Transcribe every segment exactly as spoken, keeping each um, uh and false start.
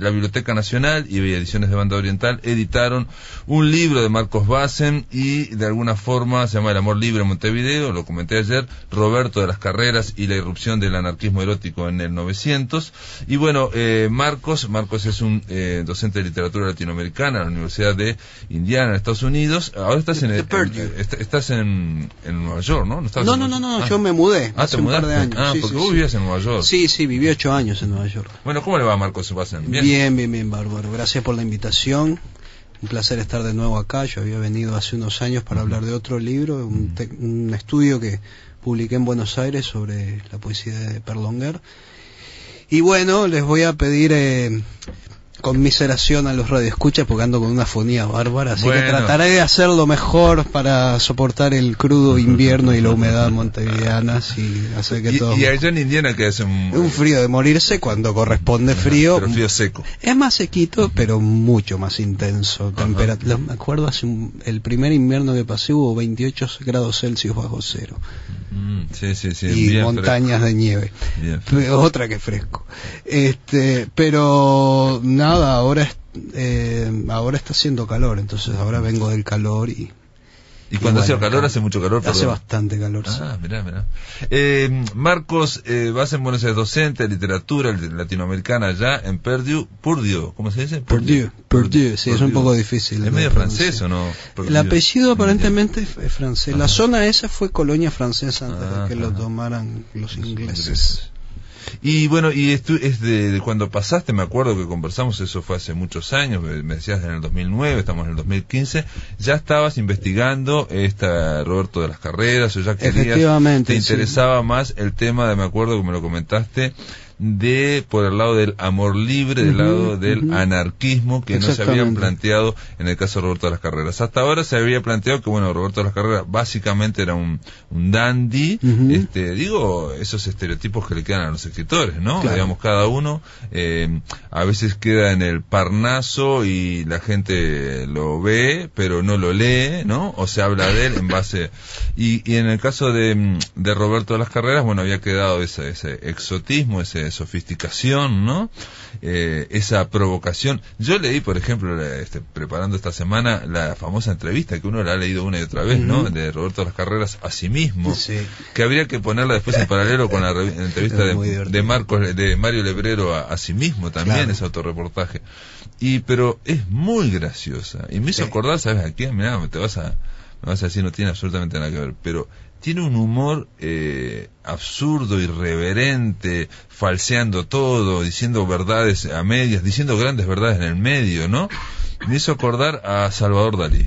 la Biblioteca Nacional y Ediciones de Banda Oriental editaron un libro de Marcos Bassen y de alguna forma se llama El amor libre en Montevideo, lo comenté ayer, Roberto de las Carreras y la irrupción del anarquismo erótico en el novecientos. Y bueno, eh, Marcos, Marcos es un eh, docente de literatura latinoamericana en la Universidad de Indiana, en Estados Unidos. Ahora estás en, en, en estás en, en Nueva York, ¿no? ¿No, no, no, no, no, ah. yo me mudé ah, hace ¿te un mudaste? par de años. Ah, sí, porque sí, vos sí. vivías en Nueva York. Sí, sí, viví ocho años en Nueva York. Bueno, ¿cómo le va a Marcos Bassen? ¿Bien? bien, bien, bien, bárbaro. Gracias por la invitación. Un placer estar de nuevo acá. Yo había venido hace unos años para hablar de otro libro, un, te un estudio que publiqué en Buenos Aires sobre la poesía de Perlonger. Y bueno, les voy a pedir eh, conmiseración a los radioescuchas porque ando con una fonía bárbara, así bueno. que trataré de hacer lo mejor para soportar el crudo invierno y la humedad montevideana y hacer que y, todo... Y allá en Indiana que hace un... un frío de morirse cuando corresponde frío. Pero frío seco. Es más sequito, pero mucho más intenso. Temperatura, me acuerdo hace un, el primer invierno que pasé hubo veintiocho grados Celsius bajo cero. Mm, sí, sí, sí. Y montañas fresco. de nieve. Otra que fresco. Este, pero nada, ahora eh, ahora está haciendo calor, entonces ahora vengo del calor y... ¿Y cuando hace bueno, calor, hace mucho calor? Hace perdón. bastante calor. Ah, mirá, mirá. Eh, Marcos, eh, vas en Buenos Aires, docente de literatura latinoamericana allá en Purdue, Purdue, ¿cómo se dice? Purdue, Purdue, Purdue sí, Purdue. Es un poco difícil. ¿Es medio francés o no? Purdue. El apellido aparentemente es francés. Ajá. La zona esa fue colonia francesa antes ajá, de que ajá. lo tomaran los ingleses. Y bueno, y esto es de, de cuando pasaste, me acuerdo que conversamos, eso fue hace muchos años, me decías en el dos mil nueve, estamos en el dos mil quince, ya estabas investigando esta Roberto de las Carreras, o ya querías, te interesaba sí. más el tema de, me acuerdo que me lo comentaste, de por el lado del amor libre, del uh-huh, lado del uh-huh. anarquismo que no se habían planteado en el caso de Roberto de las Carreras. Hasta ahora se había planteado que bueno, Roberto de las Carreras básicamente era un, un dandy, uh-huh. este, digo, esos estereotipos que le quedan a los escritores, ¿no? Claro. Digamos, cada uno eh, a veces queda en el Parnaso y la gente lo ve, pero no lo lee, ¿no? O se habla de él en base... Y, y en el caso de, de Roberto de las Carreras, bueno, había quedado ese, ese exotismo, ese sofisticación, ¿no? Eh, esa provocación. Yo leí, por ejemplo, este, preparando esta semana, la famosa entrevista que uno la ha leído una y otra vez, uh-huh. ¿no? De Roberto de las Carreras a sí mismo, sí. que habría que ponerla después en paralelo con la entrevista de, de Marcos, de Mario Lebrero a, a sí mismo también, claro. ese autorreportaje. Y, pero es muy graciosa. Y me hizo sí. acordar, ¿sabes a quién? Mirá, te vas a, me vas a decir, no tiene absolutamente nada que ver, pero tiene un humor eh, absurdo, irreverente, falseando todo, diciendo verdades a medias, diciendo grandes verdades en el medio, ¿no? Me hizo acordar a Salvador Dalí.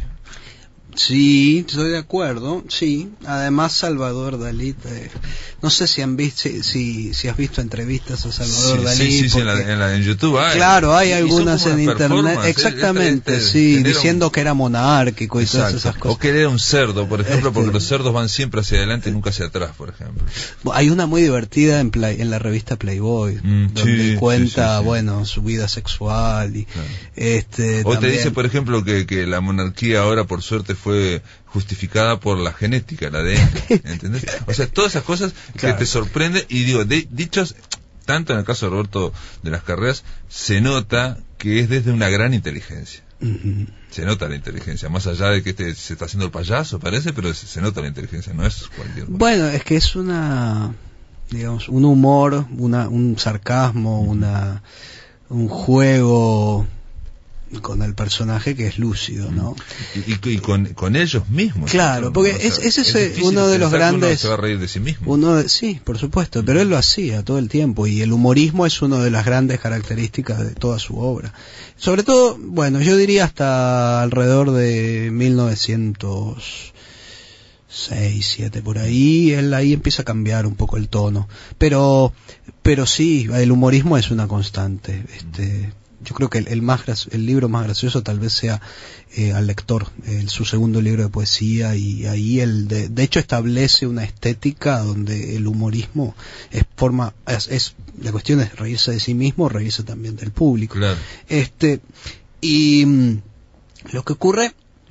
Sí, estoy de acuerdo, sí. Además, Salvador Dalí, te... no sé si han visto, si, si, si has visto entrevistas a Salvador sí, Dalí. Sí, sí, sí, en, la, en, la, en YouTube hay. Claro, hay algunas en internet. Exactamente, este, sí, diciendo un... que era monárquico y Exacto. todas esas cosas. O que era un cerdo, por ejemplo, este... porque los cerdos van siempre hacia adelante y nunca hacia atrás, por ejemplo. Hay una muy divertida en, play, en la revista Playboy, mm, donde sí, cuenta, sí, sí, sí. bueno, su vida sexual y claro. este. O también... te dice, por ejemplo, que, que la monarquía ahora, por suerte, fue justificada por la genética, el A D N, ¿entendés? O sea, todas esas cosas claro. que te sorprenden, y digo, de, dichos, tanto en el caso de Roberto de las Carreras, se nota que es desde una gran inteligencia. Uh-huh. Se nota la inteligencia, más allá de que este se está haciendo el payaso, parece, pero se, se nota la inteligencia, no es cualquier cosa. Bueno, es que es una, digamos, un humor, una, un sarcasmo, uh-huh. una, un juego con el personaje que es lúcido, ¿no? Y, y, y con, con ellos mismos. Claro, porque o sea, es, ese es, es uno de los grandes... Uno se va a reír de sí mismo. Uno de, sí, por supuesto, pero él lo hacía todo el tiempo, y el humorismo es una de las grandes características de toda su obra. Sobre todo, bueno, yo diría hasta alrededor de mil novecientos seis, siete, por ahí, él ahí empieza a cambiar un poco el tono. Pero, pero sí, el humorismo es una constante, este... Yo creo que el, el más el libro más gracioso tal vez sea eh, Al lector, el, su segundo libro de poesía, y ahí el de, de hecho establece una estética donde el humorismo es forma es, es la cuestión es reírse de sí mismo, reírse también del público. Claro. Este y mm, lo que ocurre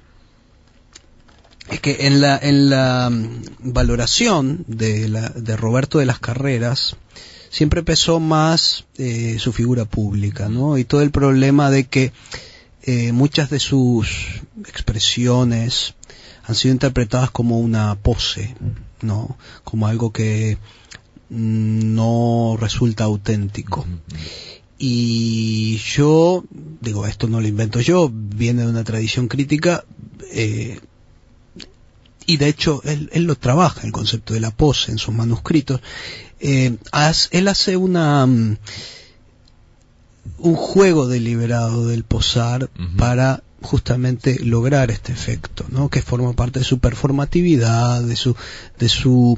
es que en la en la mm, valoración de la de Roberto de las Carreras siempre pesó más eh, su figura pública, ¿no? Y todo el problema de que eh, muchas de sus expresiones han sido interpretadas como una pose, ¿no? Como algo que no resulta auténtico. Y yo, digo, esto no lo invento yo, viene de una tradición crítica, eh, y de hecho él, él lo trabaja, el concepto de la pose, en sus manuscritos. Eh, haz, él hace una um, un juego deliberado del posar uh-huh. para justamente lograr este efecto, ¿no? Que forma parte de su performatividad, de su de su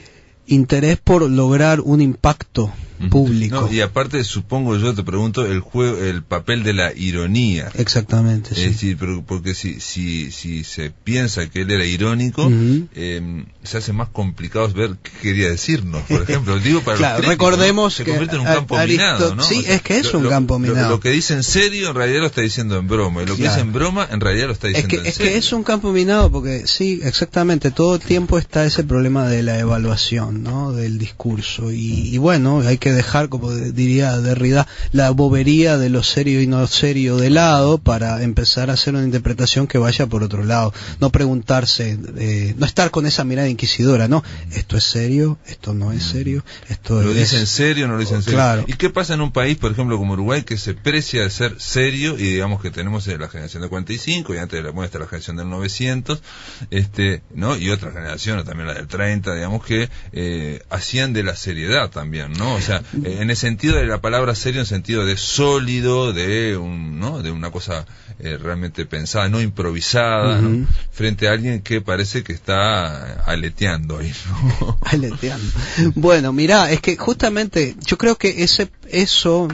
interés por lograr un impacto público. No, y aparte, supongo yo, te pregunto, el juego, el papel de la ironía. Exactamente, sí. Es decir, pero, porque si, si, si se piensa que él era irónico, uh-huh. eh, se hace más complicado ver qué quería decirnos, por ejemplo. Digo, para claro, los críticos, recordemos ¿no? Se que convierte en un campo Aristo... minado, ¿no? Sí, o sea, es que es lo, un lo, campo minado. Lo, lo que dice en serio, en realidad lo está diciendo en broma, y lo que claro. dice en broma, en realidad lo está diciendo es que, en es serio. Es que es un campo minado, porque sí, exactamente, todo el tiempo está ese problema de la evaluación, ¿no? Del discurso, y, y bueno, hay que dejar, como diría Derrida, la bobería de lo serio y no serio de lado para empezar a hacer una interpretación que vaya por otro lado, no preguntarse, eh, no estar con esa mirada inquisidora, no, esto es serio, esto no es serio, esto lo es... dice en serio, no lo dice en serio. Claro. ¿Y qué pasa en un país, por ejemplo, como Uruguay, que se precia de ser serio, y digamos que tenemos la generación del cuarenta y cinco, y antes de la muestra la generación del novecientos, este, ¿no? Y otra generación, también la del treinta, digamos que eh, hacían de la seriedad también, ¿no? O sea, eh, en el sentido de la palabra serio, en sentido de sólido, de un, ¿no? De una cosa eh, realmente pensada, no improvisada, uh-huh. ¿no? Frente a alguien que parece que está aleteando ahí, ¿no? Aleteando. Bueno, mirá, es que justamente yo creo que ese eso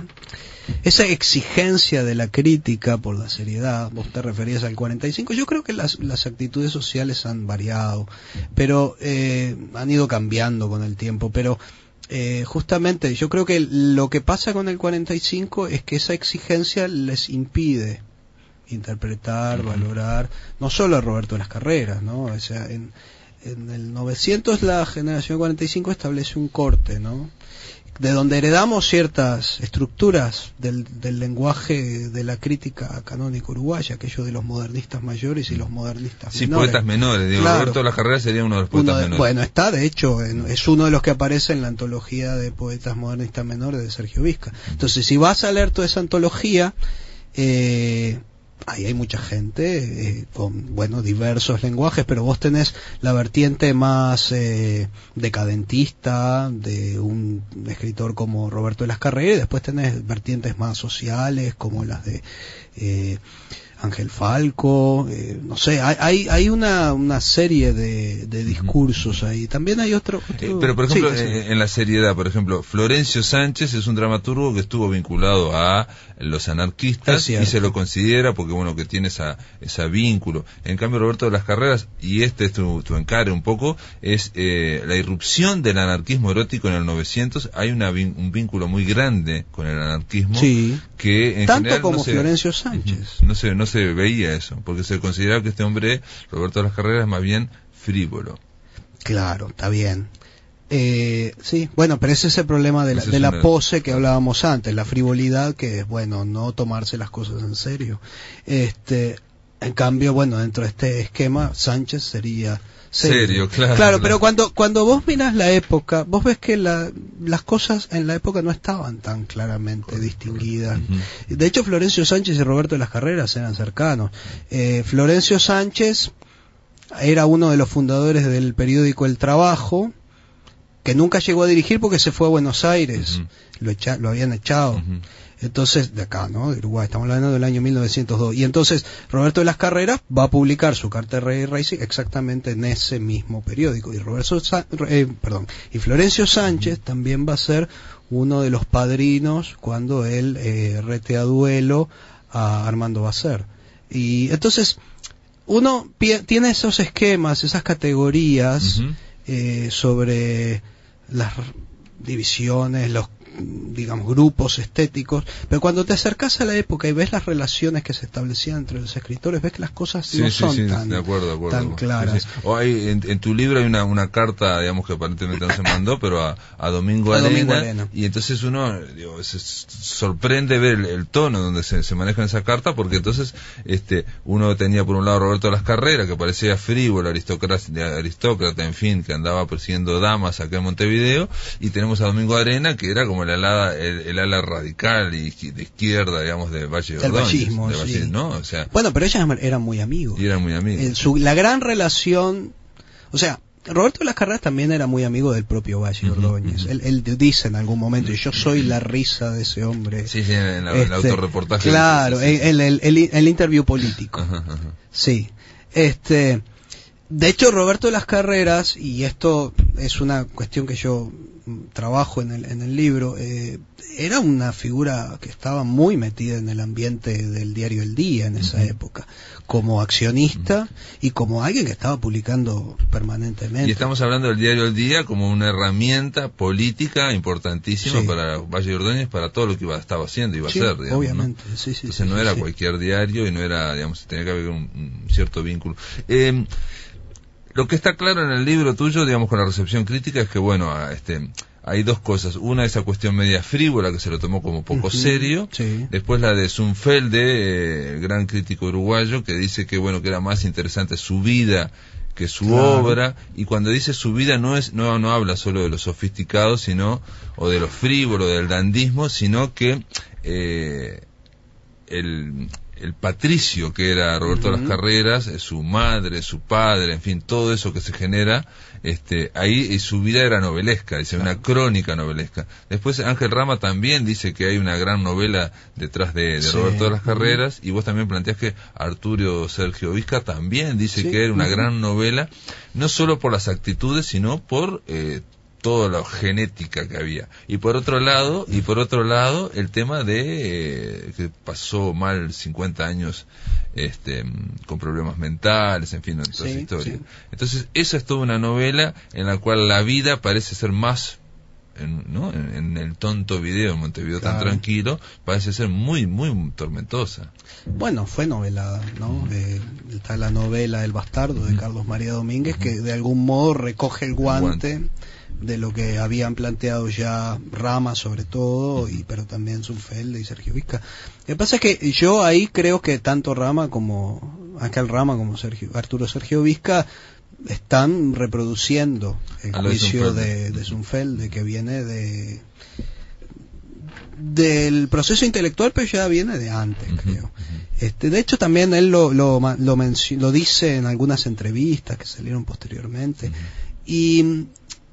esa exigencia de la crítica por la seriedad, vos te referías al cuarenta y cinco, yo creo que las, las actitudes sociales han variado, pero eh, han ido cambiando con el tiempo, pero eh, justamente yo creo que lo que pasa con el cuarenta y cinco es que esa exigencia les impide interpretar, uh-huh. valorar, no solo a Roberto de las Carreras, ¿no? O sea, en, en el novecientos la generación cuarenta y cinco establece un corte, ¿no? De donde heredamos ciertas estructuras del, del lenguaje de la crítica canónica uruguaya, aquello de los modernistas mayores y los modernistas sí, menores. Sí, poetas menores. Digo, claro. Roberto de las Carreras sería uno de los poetas de, menores. Bueno, está, de hecho, en, es uno de los que aparece en la antología de poetas modernistas menores de Sergio Vizca. Entonces, si vas a leer toda esa antología, eh, ahí hay mucha gente eh, con, bueno, diversos lenguajes, pero vos tenés la vertiente más eh, decadentista de un escritor como Roberto de las Carreras, y después tenés vertientes más sociales como las de eh, Ángel Falco, eh, no sé, hay hay, hay una, una serie de, de discursos ahí. También hay otro... otro... Eh, pero, por ejemplo, sí, sí. En, en la seriedad, por ejemplo, Florencio Sánchez es un dramaturgo que estuvo vinculado a los anarquistas y se lo considera porque, bueno, que tiene esa ese vínculo. En cambio, Roberto de las Carreras, y este es tu, tu encare un poco, es eh, la irrupción del anarquismo erótico en el novecientos. Hay una, un vínculo muy grande con el anarquismo. Sí. Que en tanto general como no se, Florencio Sánchez. No se, no se veía eso, porque se consideraba que este hombre, Roberto de las Carreras, es más bien frívolo. Claro, está bien. Eh, sí, bueno, pero ese es el problema de la, de la pose que hablábamos antes, la frivolidad, que es, bueno, no tomarse las cosas en serio. Este, en cambio, bueno, dentro de este esquema, Sánchez sería serio, serio claro. Claro, pero cuando cuando vos mirás la época, vos ves que la, las cosas en la época no estaban tan claramente distinguidas. Uh-huh. De hecho, Florencio Sánchez y Roberto de las Carreras eran cercanos. Eh, Florencio Sánchez era uno de los fundadores del periódico El Trabajo, que nunca llegó a dirigir porque se fue a Buenos Aires, uh-huh. lo, echa, lo habían echado. Uh-huh. Entonces, de acá, ¿no? De Uruguay, estamos hablando del año mil novecientos dos. Y entonces, Roberto de las Carreras va a publicar su carta de Rey Racing exactamente en ese mismo periódico. Y Roberto Sa- eh, perdón, y Florencio Sánchez uh-huh. también va a ser uno de los padrinos cuando él eh, rete a duelo a Armando Basser. Y entonces, uno pi- tiene esos esquemas, esas categorías uh-huh. eh, sobre las divisiones, los digamos, grupos estéticos, pero cuando te acercas a la época y ves las relaciones que se establecían entre los escritores, ves que las cosas sí, no sí, son sí, tan, de acuerdo, de acuerdo, tan claras. Sí, sí. O hay, en, en tu libro hay una, una carta, digamos, que aparentemente no se mandó, pero a, a Domingo a Arena, Domingo Arena, y entonces uno digo, se sorprende ver el, el tono donde se, se maneja en esa carta, porque entonces este uno tenía por un lado Roberto Las Carreras, que parecía frívolo, aristócrata, aristócrata, en fin, que andaba persiguiendo damas acá en Montevideo, y tenemos a Domingo Arena, que era como el ala, el, el ala radical y de izquierda, digamos, de Valle de Ordóñez, vallismo, de Valle, sí. ¿no? O sea, bueno, pero ellas eran muy amigos. Y eran muy amigos. Eh, su, la gran relación, o sea, Roberto Las Carreras también era muy amigo del propio Valle uh-huh, Ordóñez. Uh-huh. Él, él dice en algún momento, yo soy la risa de ese hombre. Sí, sí, en la, este, el autorreportaje. Claro, sí, sí, sí. El, el, el, el interview político. Uh-huh, uh-huh. Sí. Este, de hecho, Roberto Las Carreras, y esto es una cuestión que yo trabajo en el, en el libro, eh, era una figura que estaba muy metida en el ambiente del diario El Día en esa uh-huh. época, como accionista uh-huh. y como alguien que estaba publicando permanentemente. Y estamos hablando del diario El Día como una herramienta política importantísima sí. para Valle de Ordóñez, para todo lo que iba, estaba haciendo, iba sí, a ser, digamos, obviamente, ¿no? sí, sí, Entonces sí, no sí, era sí. cualquier diario y no era, digamos, tenía que haber un, un cierto vínculo. Eh, lo que está claro en el libro tuyo, digamos, con la recepción crítica, es que, bueno, este... hay dos cosas. Una, esa cuestión media frívola que se lo tomó como poco uh-huh, serio. Sí. Después la de Zunfelde, eh, el gran crítico uruguayo, que dice que bueno que era más interesante su vida que su claro. obra. Y cuando dice su vida no es no no habla solo de lo sofisticado, sino o de lo frívolo, del dandismo, sino que eh, el el patricio que era Roberto uh-huh. Las Carreras, su madre, su padre, en fin, todo eso que se genera, este, ahí y su vida era novelesca, dice, claro. una crónica novelesca. Después Ángel Rama también dice que hay una gran novela detrás de, de sí. Roberto Las Carreras, uh-huh. y vos también planteás que Arturo Sergio Vizca también dice sí. que era una uh-huh. gran novela, no solo por las actitudes, sino por eh, toda la genética que había. Y por otro lado, y por otro lado, el tema de eh, que pasó mal cincuenta años este con problemas mentales, en fin, en toda esa sí, historia. Sí. Entonces, esa es toda una novela en la cual la vida parece ser más en, ¿no? en, en el tonto video en Montevideo claro. tan tranquilo, parece ser muy, muy tormentosa. Bueno, fue novelada, ¿no? Uh-huh. Eh, está la novela El Bastardo uh-huh. de Carlos María Domínguez, uh-huh. que de algún modo recoge el guante, el guante. de lo que habían planteado ya Rama sobre todo, y pero también Zunfelde y Sergio Vizca. Lo que pasa es que yo ahí creo que tanto Rama como Ángel Rama como Sergio, Arturo Sergio Vizca están reproduciendo el juicio de, de Zunfelde, que viene de del proceso intelectual, pero ya viene de antes, uh-huh, creo. Uh-huh. Este, de hecho, también él lo lo, lo, menci- lo dice en algunas entrevistas que salieron posteriormente. Uh-huh. Y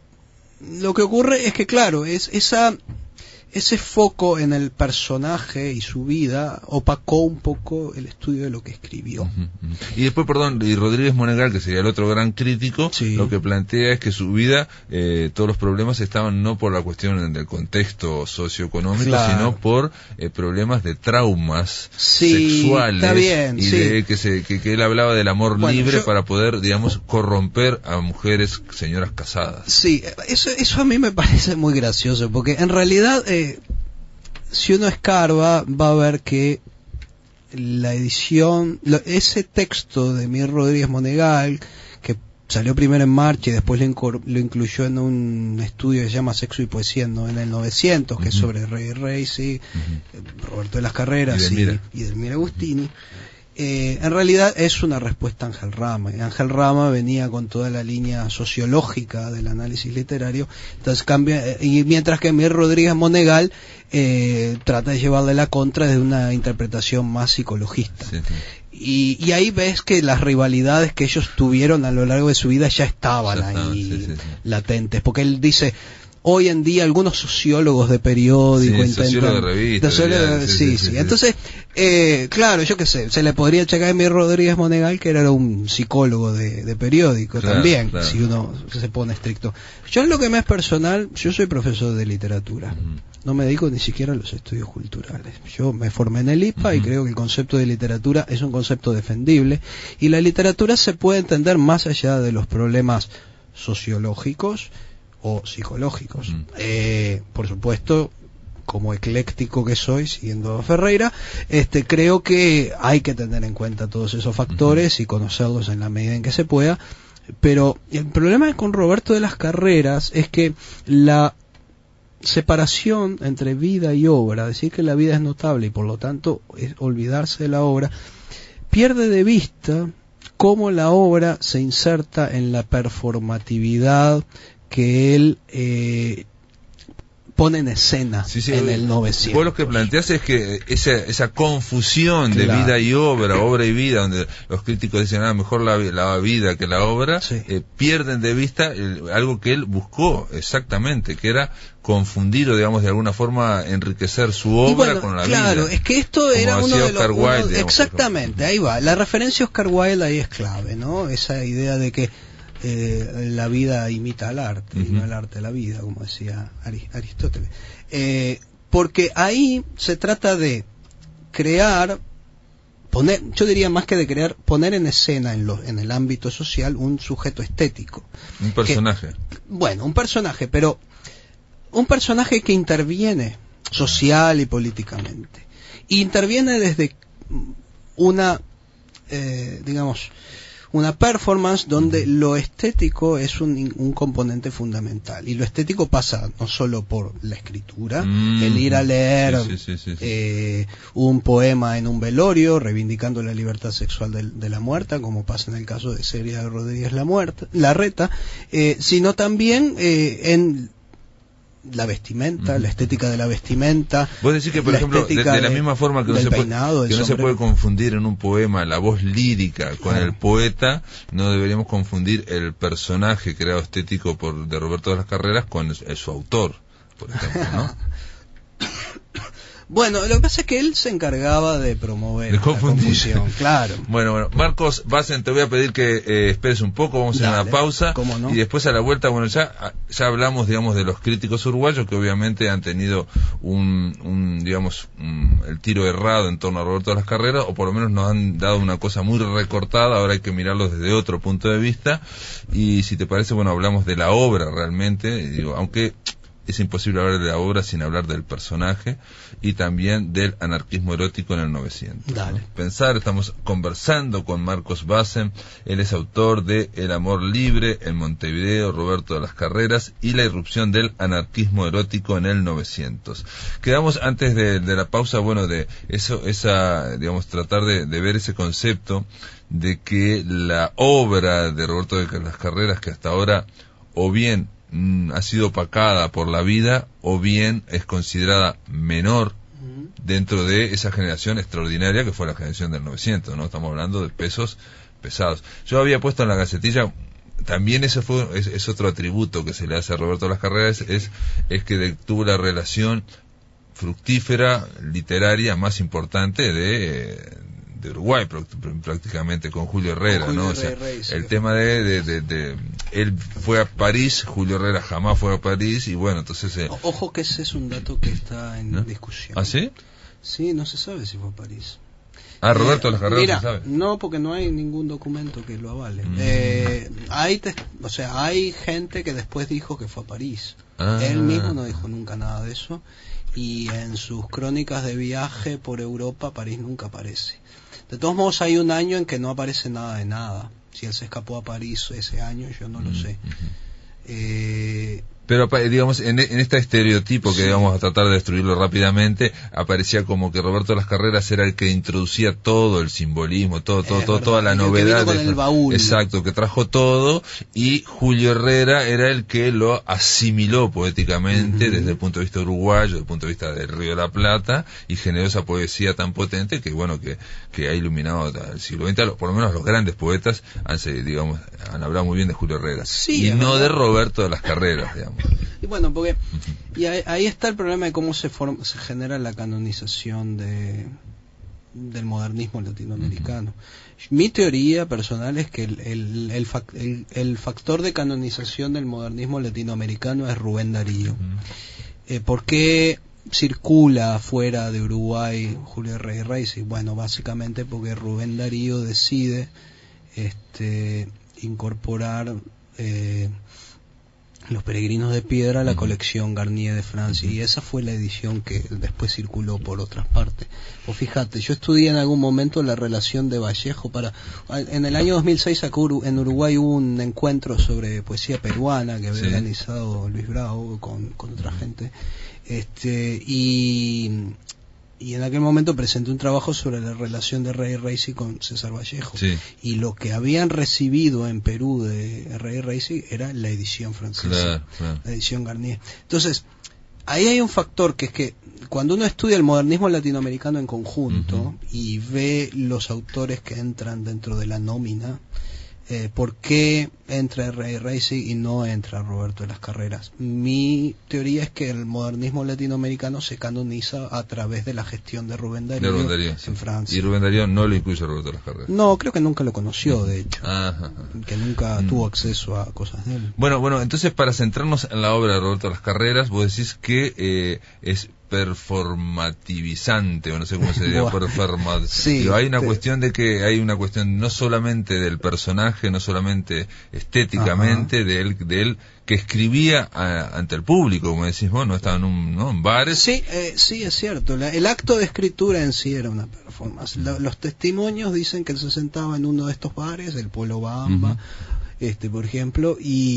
lo que ocurre es que, claro, es esa ese foco en el personaje y su vida opacó un poco el estudio de lo que escribió. Uh-huh, uh-huh. Y después, perdón, y Rodríguez Monegal, que sería el otro gran crítico, sí. lo que plantea es que su vida, eh, todos los problemas estaban no por la cuestión del contexto socioeconómico, claro. sino por eh, problemas de traumas sí, sexuales. Está bien, y sí. de que, se, que, que él hablaba del amor bueno, libre yo... para poder, digamos, corromper a mujeres, señoras casadas. Sí, eso, eso a mí me parece muy gracioso, porque en realidad... Eh, si uno escarba va a ver que la edición, lo, ese texto de Miguel Rodríguez Monegal, que salió primero en Marcha y después lo, incor, lo incluyó en un estudio que se llama Sexo y Poesía en, en el novecientos, que uh-huh. es sobre Rey Rey, sí, uh-huh. Roberto de las Carreras y, y Delmira Agustini. Uh-huh. Eh, en realidad es una respuesta a Ángel Rama. Ángel Rama venía con toda la línea sociológica del análisis literario, entonces cambia, eh, y mientras que Miguel Rodríguez Monegal eh, trata de llevarle la contra de una interpretación más psicologista. Sí, sí. Y, y ahí ves que las rivalidades que ellos tuvieron a lo largo de su vida ya estaban ya ahí sí, sí, sí. latentes, porque él dice... Hoy en día algunos sociólogos de periódico sí, intentan... sociólogo de revista. De sociólogo, de, sí, sí, sí, sí, sí. sí. Entonces, eh, claro, yo qué sé, se le podría checar a Miguel Rodríguez Monegal que era un psicólogo de, de periódico claro, también, claro. si uno se pone estricto. Yo en lo que me es personal, yo soy profesor de literatura. Uh-huh. No me dedico ni siquiera a los estudios culturales. Yo me formé en el I P A uh-huh. y creo que el concepto de literatura es un concepto defendible. Y la literatura se puede entender más allá de los problemas sociológicos o psicológicos. Mm. Eh, por supuesto, como ecléctico que soy, siguiendo a Ferreira, este, creo que hay que tener en cuenta todos esos factores uh-huh. y conocerlos en la medida en que se pueda. Pero el problema con Roberto de las Carreras es que la separación entre vida y obra, decir que la vida es notable y por lo tanto es olvidarse de la obra, pierde de vista cómo la obra se inserta en la performatividad que él eh, pone en escena sí, sí, en el novecientos. Vos lo que planteás es que esa, esa confusión de claro. vida y obra, obra y vida, donde los críticos dicen, ah, mejor la, la vida que la obra, sí. eh, pierden de vista el, algo que él buscó exactamente, que era confundir o, digamos, de alguna forma enriquecer su obra bueno, con la claro, vida. Claro, es que esto Como era uno de los... Oscar Wilde, digamos, exactamente, ahí va. La referencia a Oscar Wilde ahí es clave, ¿no? Esa idea de que Eh, la vida imita al arte, uh-huh. y no el arte la vida, como decía Aristóteles. Eh, porque ahí se trata de crear, poner, yo diría más que de crear, poner en escena en, lo, en el ámbito social un sujeto estético. Un personaje. Que, bueno, un personaje, pero un personaje que interviene social y políticamente. Y interviene desde una, eh, digamos, una performance donde lo estético es un, un componente fundamental, y lo estético pasa no solo por la escritura, mm, el ir a leer sí, sí, sí, sí, sí. Eh, un poema en un velorio reivindicando la libertad sexual de, de la muerta, como pasa en el caso de Celia Rodríguez la muerta, Larreta, eh, sino también eh, en la vestimenta, uh-huh. la estética de la vestimenta. Vos decís que, por ejemplo, de, de la misma forma que no, se puede, peinado, que no se puede confundir en un poema la voz lírica con claro. el poeta, no deberíamos confundir el personaje creado estético por de Roberto de las Carreras con el, el, su autor, por ejemplo, ¿no? Bueno, lo que pasa es que él se encargaba de promover la confusión, claro. Bueno, bueno, Marcos Bassen, te voy a pedir que eh, esperes un poco, vamos a hacer una pausa, ¿cómo no? Y después a la vuelta, bueno, ya ya hablamos, digamos, de los críticos uruguayos que obviamente han tenido un, un digamos, un, el tiro errado en torno a Roberto de las Carreras, o por lo menos nos han dado una cosa muy recortada, ahora hay que mirarlo desde otro punto de vista, y si te parece, bueno, hablamos de la obra realmente, digo, aunque es imposible hablar de la obra sin hablar del personaje y también del anarquismo erótico en el novecientos. Dale. ¿no? Pensar, estamos conversando con Marcos Bassen, él es autor de El amor libre en Montevideo, Roberto de las Carreras y la irrupción del anarquismo erótico en el novecientos. Quedamos antes de, de la pausa, bueno, de eso, esa, digamos, tratar de, de ver ese concepto de que la obra de Roberto de las Carreras, que hasta ahora o bien ha sido opacada por la vida o bien es considerada menor dentro de esa generación extraordinaria que fue la generación del novecientos, ¿no? Estamos hablando de pesos pesados. Yo había puesto en la Gacetilla, también ese fue es, es otro atributo que se le hace a Roberto de las Carreras, es, es que de, tuvo la relación fructífera, literaria más importante de de Uruguay prácticamente con Julio Herrera, con Julio ¿no? O sea, Rey, sí, el tema de, de, de, de él fue a París, Julio Herrera jamás fue a París y bueno, entonces eh, ojo que ese es un dato que está en ¿no? discusión. ¿Ah, sí? Sí, no se sabe si fue a París. Ah, Roberto de eh, las Carreras, mira, ¿se sabe? No, porque no hay ningún documento que lo avale. Mm. Eh, hay, te, o sea, hay gente que después dijo que fue a París. Ah. Él mismo no dijo nunca nada de eso. Y en sus crónicas de viaje por Europa, París nunca aparece. De todos modos, hay un año en que no aparece nada de nada. Si él se escapó a París ese año, yo no lo sé. Eh, Pero, digamos, en, en este estereotipo que sí. vamos a tratar de destruirlo rápidamente, aparecía como que Roberto de las Carreras era el que introducía todo el simbolismo, todo, todo, todo toda la novedad. Con de, el baúl. Exacto, que trajo todo, y Julio Herrera era el que lo asimiló poéticamente uh-huh. desde el punto de vista uruguayo, desde el punto de vista del Río de la Plata, y generó esa poesía tan potente que, bueno, que, que ha iluminado el siglo veinte. Por lo menos los grandes poetas han, digamos, han hablado muy bien de Julio Herrera. Sí, y no verdad. de Roberto de las Carreras, digamos. Y bueno, porque y ahí, ahí está el problema de cómo se forma, se genera la canonización de del modernismo latinoamericano. Uh-huh. Mi teoría personal es que el, el, el, fac, el, el factor de canonización del modernismo latinoamericano es Rubén Darío. Uh-huh. Eh, ¿Por qué circula fuera de Uruguay Julio Rey Reis? Y bueno, básicamente porque Rubén Darío decide este incorporar eh, Los Peregrinos de Piedra, la Uh-huh. colección Garnier de Francia, uh-huh. y esa fue la edición que después circuló por otras partes. O fíjate, yo estudié en algún momento la relación de Vallejo para... En el año dos mil seis acá en Uruguay hubo un encuentro sobre poesía peruana que había sí. organizado Luis Bravo con, con otra gente, este y... Y en aquel momento presenté un trabajo sobre la relación de Rey Reisi con César Vallejo. Sí. Y lo que habían recibido en Perú de Rey Reisi era la edición francesa, claro, claro. la edición Garnier. Entonces, ahí hay un factor que es que cuando uno estudia el modernismo latinoamericano en conjunto uh-huh. y ve los autores que entran dentro de la nómina, Eh, ¿por qué entra Rey Reisi y no entra Roberto de las Carreras? Mi teoría es que el modernismo latinoamericano se canoniza a través de la gestión de Rubén Darío, de Rubén Darío en sí. Francia. Y Rubén Darío no lo incluye a Roberto de las Carreras. No, creo que nunca lo conoció, de hecho. Ajá. Que nunca mm. tuvo acceso a cosas de él. Bueno, bueno, entonces para centrarnos en la obra de Roberto de las Carreras, vos decís que eh, es performativizante, o no sé cómo se diría, performa... sí, Pero hay una te... cuestión de que hay una cuestión no solamente del personaje, no solamente estéticamente de él, de él que escribía a, ante el público, como decís vos, no estaba en un ¿no? en bares. Sí, eh, sí es cierto. La, el acto de escritura en sí era una performance. La, los testimonios dicen que él se sentaba en uno de estos bares, el Polo Bamba, uh-huh. este, por ejemplo,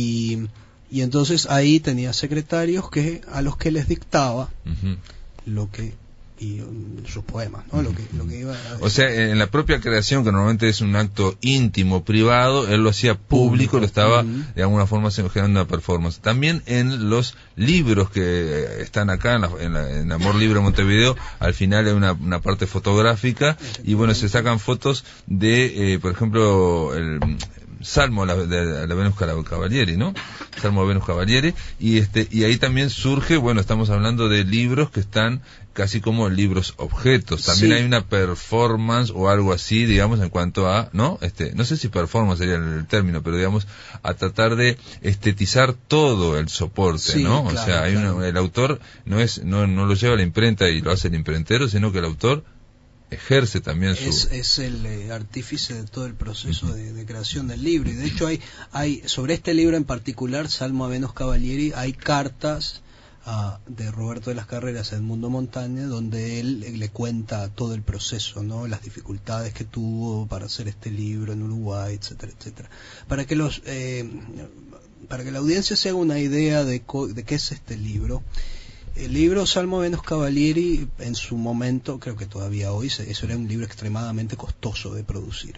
y Y entonces ahí tenía secretarios que a los que les dictaba uh-huh. lo que y um, sus poemas, ¿no? Uh-huh. Lo que lo que iba a o sea, en la propia creación, que normalmente es un acto íntimo, privado, él lo hacía público, público. Lo estaba uh-huh. de alguna forma generando una performance. También en los libros que están acá en, la, en, la, en Amor Libre Montevideo, al final hay una, una parte fotográfica y bueno, se sacan fotos de, eh, por ejemplo, el Salmo de, de la Venus Cavalieri, ¿no? Salmo de Venus Cavalieri, y este y ahí también surge, bueno, estamos hablando de libros que están casi como libros objetos. También sí. hay una performance o algo así, digamos, en cuanto a, ¿no? Este, no sé si performance sería el término, pero digamos a tratar de estetizar todo el soporte, sí, ¿no? Claro, o sea, hay claro. una, el autor no es no no lo lleva a la imprenta y lo hace el imprentero, sino que el autor ejerce también su... Es, es el eh, artífice de todo el proceso uh-huh. de, de creación del libro, y de hecho hay, hay sobre este libro en particular, Salmo a Venus Cavalieri, hay cartas uh, de Roberto de las Carreras a Edmundo Montaña, donde él eh, le cuenta todo el proceso, ¿no? Las dificultades que tuvo para hacer este libro en Uruguay, etcétera, etcétera. Para que los eh, para que la audiencia se haga una idea de, co- de qué es este libro. El libro Salmo Venus Cavalieri, en su momento, creo que todavía hoy, eso era un libro extremadamente costoso de producir.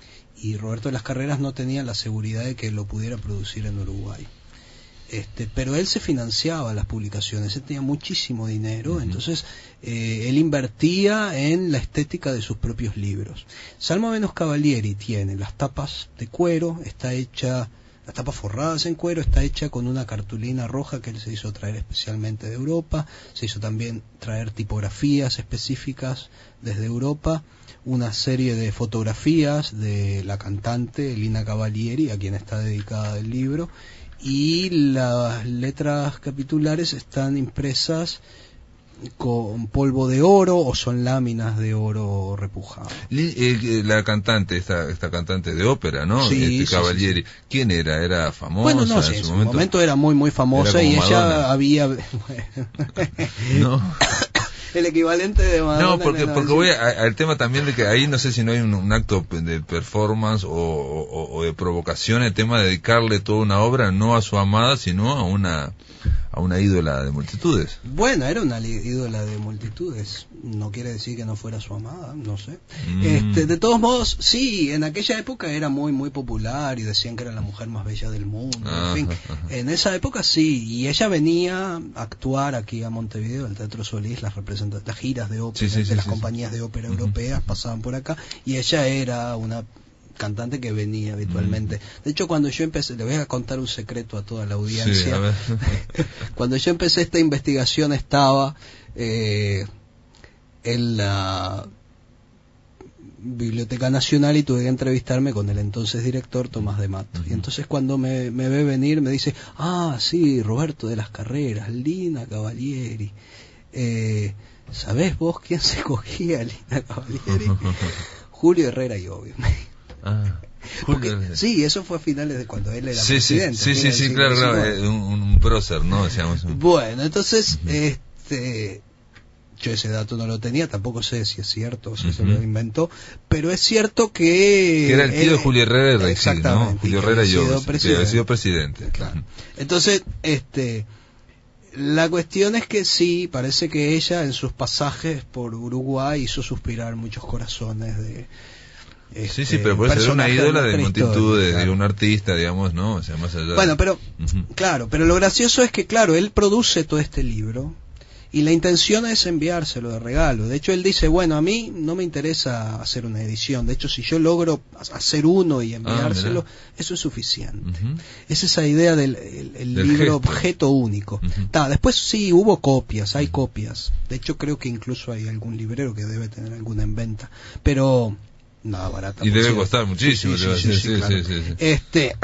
Y Roberto de las Carreras no tenía la seguridad de que lo pudiera producir en Uruguay. Este, pero él se financiaba las publicaciones, él tenía muchísimo dinero, uh-huh. entonces eh, él invertía en la estética de sus propios libros. Salmo Venus Cavalieri tiene las tapas de cuero, está hecha... Las tapas forradas en cuero, está hecha con una cartulina roja que él se hizo traer especialmente de Europa, se hizo también traer tipografías específicas desde Europa, una serie de fotografías de la cantante Lina Cavalieri, a quien está dedicada el libro, y las letras capitulares están impresas con polvo de oro o son láminas de oro repujado. La cantante, esta esta cantante de ópera, ¿no? Sí, este sí, Cavalieri, sí, sí. ¿Quién era? ¿Era famosa? Bueno, no, sí, en su momento, momento era muy muy famosa y ella Madonna. había no. el equivalente de Madonna. No, porque porque voy a, al tema también de que ahí no sé si no hay un, un acto de performance o, o, o de provocación, el tema de dedicarle toda una obra no a su amada, sino a una a una ídola de multitudes. Bueno, era una ídola de multitudes. No quiere decir que no fuera su amada, no sé. Mm. Este, de todos modos, sí, en aquella época era muy muy popular y decían que era la mujer más bella del mundo. Ajá, en fin, ajá. En esa época sí, y ella venía a actuar aquí a Montevideo, al Teatro Solís, las representa- las giras de ópera, sí, sí, de sí, las sí, compañías sí. de ópera Uh-huh. europeas pasaban por acá, y ella era una cantante que venía habitualmente. De hecho, cuando yo empecé, le voy a contar un secreto a toda la audiencia. Sí, a ver. Cuando yo empecé esta investigación estaba eh, en la Biblioteca Nacional y tuve que entrevistarme con el entonces director Tomás de Mato. Uh-huh. Y entonces cuando me, me ve venir me dice, ah, sí, Roberto de las Carreras, Lina Cavalieri. Eh, ¿Sabés vos quién se cogía a Lina Cavalieri? Julio Herrera y obvio. Ah. Porque, sí, eso fue a finales de cuando él era sí, presidente. Sí, sí, sí, sí, claro, claro, un, un prócer, ¿no? Decíamos. Bueno, entonces, uh-huh. este... yo ese dato no lo tenía, tampoco sé si es cierto o si uh-huh. se lo inventó, pero es cierto que... Que era el tío él, de Julio Herrera y Rexig, exactamente, ¿no? Julio Herrera y yo, que había sido presidente. Claro. Entonces, este... la cuestión es que sí, parece que ella en sus pasajes por Uruguay hizo suspirar muchos corazones de... Este, sí, sí, pero puede ser una ídola de multitud, de, claro. de un artista, digamos, ¿no? O sea, más allá bueno, de... pero, uh-huh. claro, pero lo gracioso es que, claro, él produce todo este libro y la intención es enviárselo de regalo. De hecho, él dice, bueno, a mí no me interesa hacer una edición. De hecho, si yo logro hacer uno y enviárselo, ah, eso es suficiente. Uh-huh. Es esa idea del el, el del libro gesto. Objeto único. Uh-huh. Ta, después sí, hubo copias, hay uh-huh. copias. De hecho, creo que incluso hay algún librero que debe tener alguna en venta. Pero... nada barata. Y debe cierto. Costar muchísimo. Sí, sí, sí, sí, sí, claro. sí, sí, sí. Este,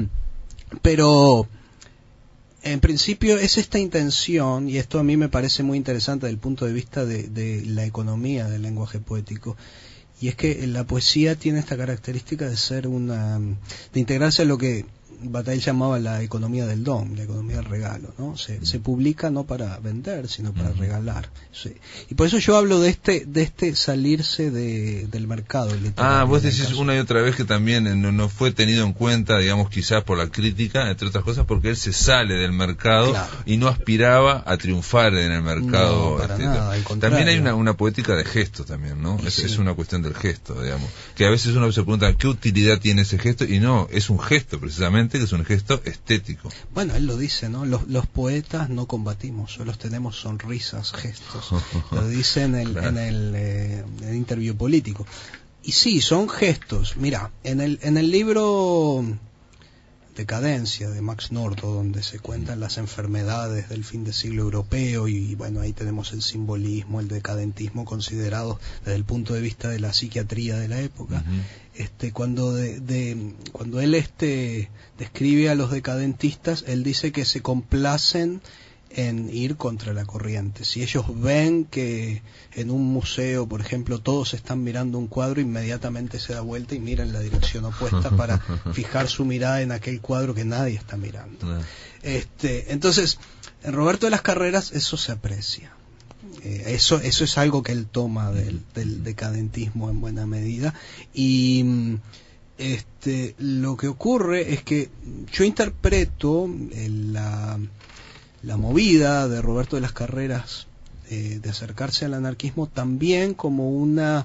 pero en principio es esta intención, y esto a mí me parece muy interesante desde el punto de vista de, de la economía del lenguaje poético, y es que la poesía tiene esta característica de ser una, de integrarse a lo que Bataille llamaba la economía del don, la economía del regalo, ¿no? Se, se publica no para vender, sino para uh-huh. regalar. Sí. Y por eso yo hablo de este de este salirse de, del mercado literario. Ah, vos decís una y otra vez que también no, no fue tenido en cuenta, digamos, quizás por la crítica, entre otras cosas, porque él se sale del mercado claro. y no aspiraba a triunfar en el mercado. No, para este, nada, al contrario. También hay una, una poética de gesto también, ¿no? Es, sí. es una cuestión del gesto, digamos. Que a veces uno se pregunta, ¿qué utilidad tiene ese gesto? Y no, es un gesto precisamente, que es un gesto estético. Bueno, él lo dice, ¿no? Los, los poetas no combatimos, solo tenemos sonrisas, gestos. Lo dice en el, claro. en el, eh, en el interview político. Y sí, son gestos. Mira, en el, en el libro Decadencia de Max Norto, donde se cuentan las enfermedades del fin de siglo europeo, y bueno, ahí tenemos el simbolismo, el decadentismo considerado desde el punto de vista de la psiquiatría de la época. Uh-huh. Este, cuando de, de, cuando él este describe a los decadentistas, él dice que se complacen en ir contra la corriente. Si ellos ven que en un museo, por ejemplo, todos están mirando un cuadro, inmediatamente se da vuelta y mira en la dirección opuesta para fijar su mirada en aquel cuadro que nadie está mirando. Este, entonces, en Roberto de las Carreras eso se aprecia. Eh, eso eso es algo que él toma del, del decadentismo en buena medida, y este lo que ocurre es que yo interpreto el, la la movida de Roberto de las Carreras eh, de acercarse al anarquismo también como una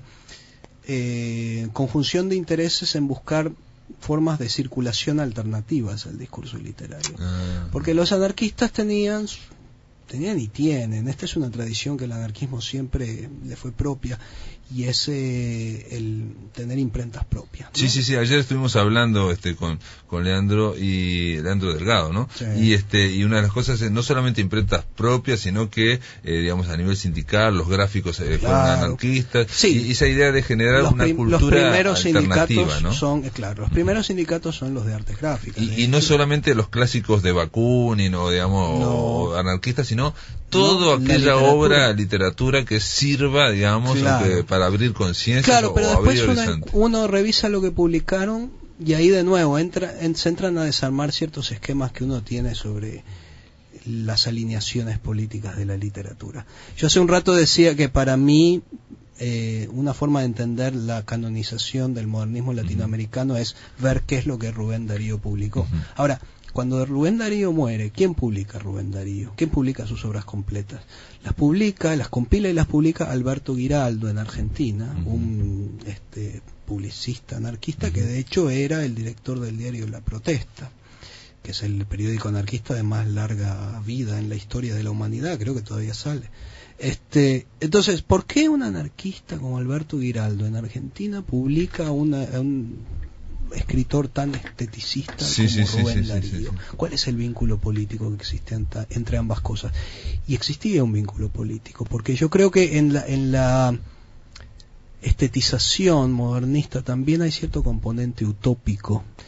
eh, conjunción de intereses en buscar formas de circulación alternativas al discurso literario. Ah. Porque los anarquistas tenían tenían y tienen, esta es una tradición que el anarquismo siempre le fue propia, y es eh, el tener imprentas propias, ¿no? Sí, sí, sí, ayer estuvimos hablando este con con Leandro y Leandro Delgado, ¿no? Sí. Y este y una de las cosas es no solamente imprentas propias, sino que eh, digamos a nivel sindical los gráficos eh, claro. fueron anarquistas, sí. y esa idea de generar los una prim- cultura los alternativa, ¿no? Son, eh, claro, los primeros sindicatos son los de artes gráficas. Y, y no solamente los clásicos de Bakunin o digamos no. o anarquistas, sino toda no, aquella literatura. obra, literatura que sirva, digamos, claro. que, para abrir conciencia claro, o, pero o después abrir uno, horizonte. uno revisa lo que publicaron y ahí de nuevo entra, en, se entran a desarmar ciertos esquemas que uno tiene sobre las alineaciones políticas de la literatura. Yo hace un rato decía que para mí eh, una forma de entender la canonización del modernismo latinoamericano uh-huh. es ver qué es lo que Rubén Darío publicó. Uh-huh. Ahora, cuando Rubén Darío muere, ¿quién publica Rubén Darío? ¿Quién publica sus obras completas? Las publica, las compila y las publica Alberto Giraldo en Argentina, uh-huh. un este, publicista anarquista uh-huh. que de hecho era el director del diario La Protesta, que es el periódico anarquista de más larga vida en la historia de la humanidad, creo que todavía sale. Este, entonces, ¿por qué un anarquista como Alberto Giraldo en Argentina publica una, un escritor tan esteticista sí, como sí, Rubén sí, Darío? Sí, sí, sí. ¿Cuál es el vínculo político que existe anta, entre ambas cosas? Y existía un vínculo político, porque yo creo que en la, en la estetización modernista también hay cierto componente utópico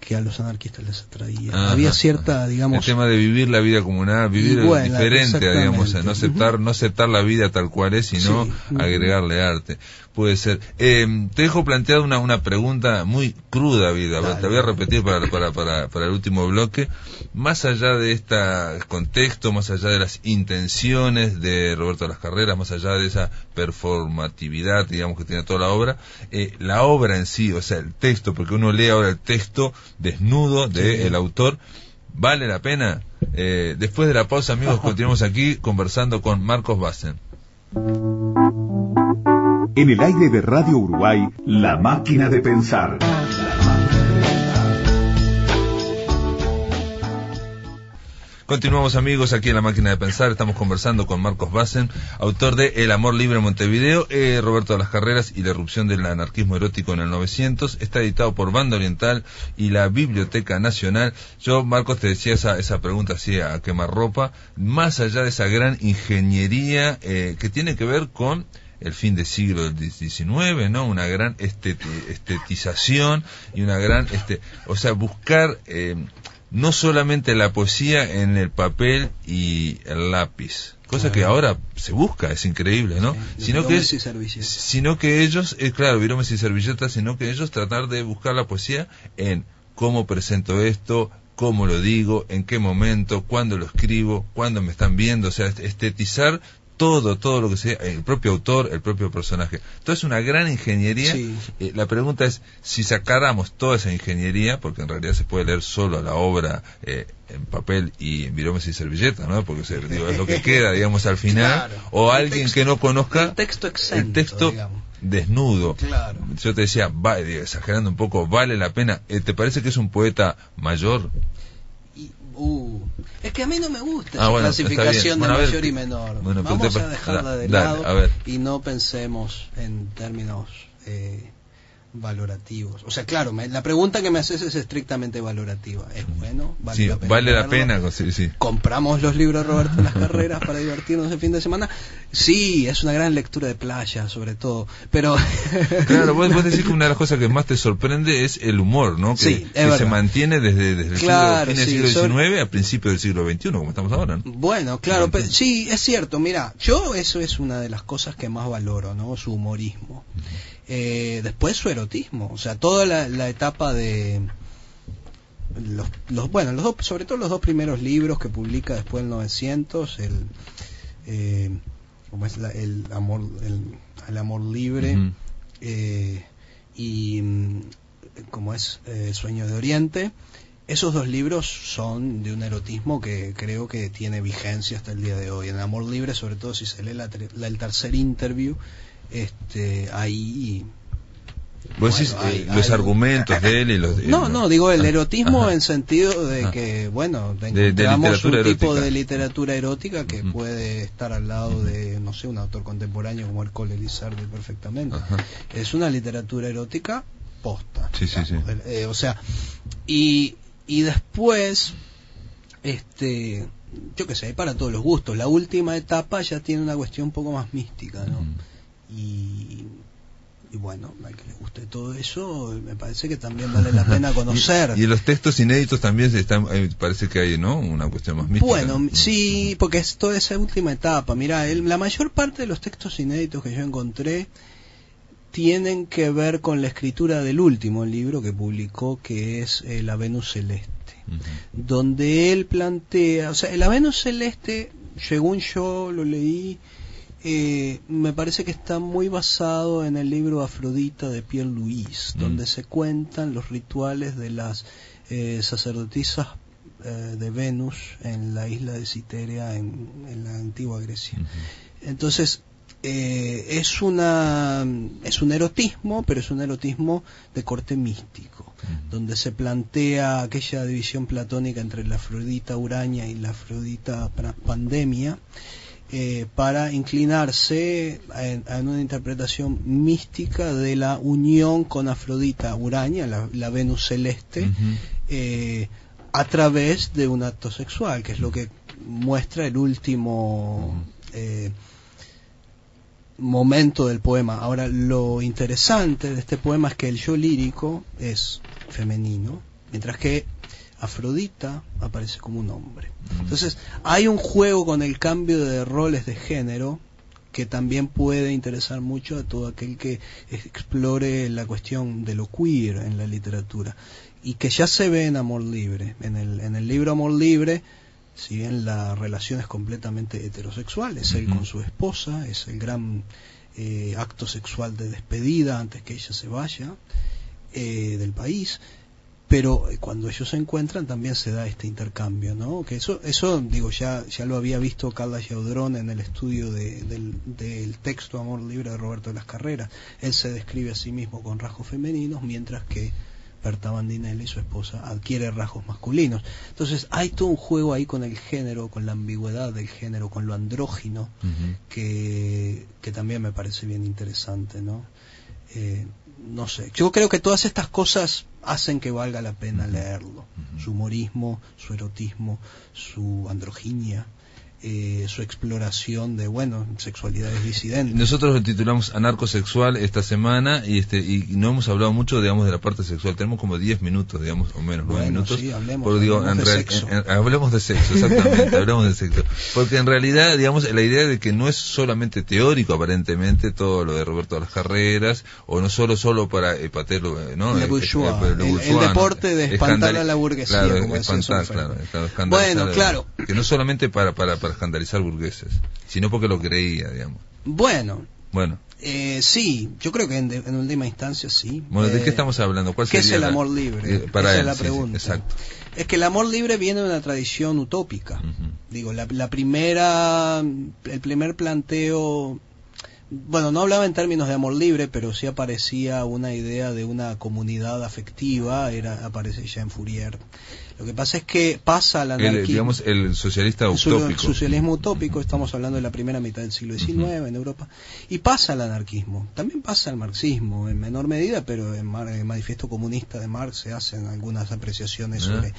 que a los anarquistas les atraía. Ajá, Había cierta, digamos... El tema de vivir la vida comunal, vivir bueno, diferente, digamos, no aceptar, no aceptar la vida tal cual es, sino sí. agregarle arte. Puede ser. Eh, te dejo planteada una, una pregunta muy cruda, vida. Dale. Te voy a repetir para, para, para, para el último bloque. Más allá de este contexto, más allá de las intenciones de Roberto de las Carreras, más allá de esa performatividad, digamos, que tiene toda la obra, eh, la obra en sí, o sea, el texto, porque uno lee ahora el texto desnudo del sí. autor, ¿vale la pena? Eh, después de la pausa, amigos, continuamos aquí conversando con Marcos Bassen. En el aire de Radio Uruguay, La Máquina de Pensar. Continuamos, amigos, aquí en La Máquina de Pensar. Estamos conversando con Marcos Bassen, autor de El amor libre en Montevideo, eh, Roberto de las Carreras y la erupción del anarquismo erótico en el novecientos. Está editado por Banda Oriental y la Biblioteca Nacional. Yo, Marcos, te decía esa, esa pregunta así a quemarropa, más allá de esa gran ingeniería eh, que tiene que ver con el fin del siglo diecinueve, ¿no? Una gran esteti estetización y una gran, este, o sea, buscar eh, no solamente la poesía en el papel y el lápiz, cosa que ahora se busca, es increíble, ¿no? Sí, sino que es, sino que ellos, eh, claro, viromes y servilletas, sino que ellos tratar de buscar la poesía en cómo presento esto, cómo lo digo, en qué momento, cuándo lo escribo, cuándo me están viendo, o sea, estetizar todo, todo lo que sea, el propio autor, el propio personaje. Entonces, una gran ingeniería. Sí. Eh, la pregunta es, si sacáramos toda esa ingeniería, porque en realidad se puede leer solo la obra eh, en papel y en viromes y servilletas, ¿no? Porque se, digo, es lo que queda, digamos, al final, claro. o el alguien texto, que no conozca el texto exento, el texto digamos. Desnudo. Claro. Yo te decía, va, exagerando un poco, ¿vale la pena? Eh, ¿Te parece que es un poeta mayor? Uh, es que a mí no me gusta ah, esa bueno, clasificación bueno, de ver, mayor y menor. Bueno, Vamos te, a dejarla da, de dale, lado a ver. y no pensemos en términos eh, valorativos. O sea, claro, me, la pregunta que me haces es estrictamente valorativa. ¿Es bueno? ¿Vale sí, la pena? Vale la pena sí, sí. ¿Compramos los libros de Roberto de las Carreras para divertirnos el fin de semana? Sí, es una gran lectura de playa, sobre todo. Pero claro, vos, vos decís que una de las cosas que más te sorprende es el humor, ¿no? Que, sí, que se mantiene desde, desde el claro, siglo, fin sí, del siglo diecinueve sobre... a principios del siglo veintiuno, como estamos ahora, ¿no? Bueno, claro, pero, sí, es cierto. Mira, yo eso es una de las cosas que más valoro, ¿no? Su humorismo. Uh-huh. Eh, después su erotismo, o sea, toda la, la etapa de los, los bueno, los dos, sobre todo los dos primeros libros que publica después del novecientos, el eh, como es la, el amor el, el amor libre, uh-huh. eh, y como es eh, Sueño de Oriente. Esos dos libros son de un erotismo que creo que tiene vigencia hasta el día de hoy. En el amor libre, sobre todo si se lee la, la, el tercer interview, este ahí vos bueno, decís hay, eh, los hay, argumentos hay, de él y los de, no no no digo el erotismo ajá. en sentido de que bueno encontramos de, de un erótica. tipo de literatura erótica que uh-huh. puede estar al lado uh-huh. de no sé un autor contemporáneo como Ercole Lizardi perfectamente. Uh-huh. Es una literatura erótica posta, sí, sí, sí. Eh, o sea, y y después este yo qué sé, hay para todos los gustos. La última etapa ya tiene una cuestión un poco más mística, ¿no? Uh-huh. Y, y bueno, al que le guste todo eso, me parece que también vale la pena conocer. y, y en los textos inéditos también están, eh, parece que hay, ¿no? Una cuestión más mística. Bueno, ¿no? Sí, porque es toda esa última etapa. Mira, el, la mayor parte de los textos inéditos que yo encontré tienen que ver con la escritura del último libro que publicó, que es eh, La Venus Celeste. Uh-huh. Donde él plantea, o sea, La Venus Celeste, según yo lo leí, eh, me parece que está muy basado en el libro Afrodita de Pierre Louis, uh-huh. donde se cuentan los rituales de las eh, sacerdotisas eh, de Venus en la isla de Citerea en, en la antigua Grecia. Uh-huh. Entonces, Eh, es una es un erotismo, pero es un erotismo de corte místico, uh-huh. donde se plantea aquella división platónica entre la Afrodita Urania y la Afrodita Pandemia, eh, para inclinarse en, en una interpretación mística de la unión con Afrodita Urania, la, la Venus celeste, uh-huh. eh, a través de un acto sexual, que es lo que muestra el último uh-huh. eh, momento del poema. Ahora, lo interesante de este poema es que el yo lírico es femenino, mientras que Afrodita aparece como un hombre. Entonces hay un juego con el cambio de roles de género que también puede interesar mucho a todo aquel que explore la cuestión de lo queer en la literatura, y que ya se ve en Amor Libre. En el, en el libro Amor Libre, si bien la relación es completamente heterosexual, es él con su esposa, es el gran eh, acto sexual de despedida antes que ella se vaya eh, del país, pero cuando ellos se encuentran también se da este intercambio, ¿no? Que eso, eso digo, ya ya lo había visto Carla Giaudrón en el estudio de, del, del texto Amor Libre de Roberto de las Carreras. Él se describe a sí mismo con rasgos femeninos, mientras que Berta Bandinelli, su esposa, adquiere rasgos masculinos. Entonces hay todo un juego ahí con el género, con la ambigüedad del género, con lo andrógino, uh-huh. que, que también me parece bien interesante, ¿no? Eh, no sé, yo creo que todas estas cosas hacen que valga la pena leerlo. Uh-huh. Su humorismo, su erotismo, su androginia, eh, su exploración de, bueno, sexualidades disidentes. Nosotros lo titulamos Anarcosexual esta semana y este y no hemos hablado mucho, digamos, de la parte sexual. Tenemos como diez minutos, digamos, o menos, nueve bueno, minutos. Sí, hablemos, Porque, digo, hablemos, en de real, sexo. En, en, hablemos de sexo, exactamente, hablemos de sexo. Porque en realidad, digamos, la idea de que no es solamente teórico, aparentemente, todo lo de Roberto de las Carreras, o no solo solo para eh, patelo, ¿no? Le bourgeois, el, el, el deporte de espantar a la burguesía, claro, como espantar, claro, claro, bueno, claro. Que no solamente para, para, para escandalizar burgueses, sino porque lo creía, digamos. Bueno, bueno. Eh, sí, yo creo que en, de, en última instancia sí. Bueno, ¿de eh, qué estamos hablando? ¿Cuál ¿Qué sería es el la, amor libre? Eh, para Esa él, es la sí, pregunta. Sí, exacto. Es que el amor libre viene de una tradición utópica. Uh-huh. Digo, la, la primera, el primer planteo, bueno, no hablaba en términos de amor libre, pero sí aparecía una idea de una comunidad afectiva, era aparece ya en Fourier. Lo que pasa es que pasa al anarquismo. El, digamos, el socialista utópico. El socialismo utópico, estamos hablando de la primera mitad del siglo diecinueve uh-huh. en Europa, y pasa al anarquismo. También pasa al marxismo, en menor medida, pero en el Manifiesto Comunista de Marx se hacen algunas apreciaciones uh-huh. sobre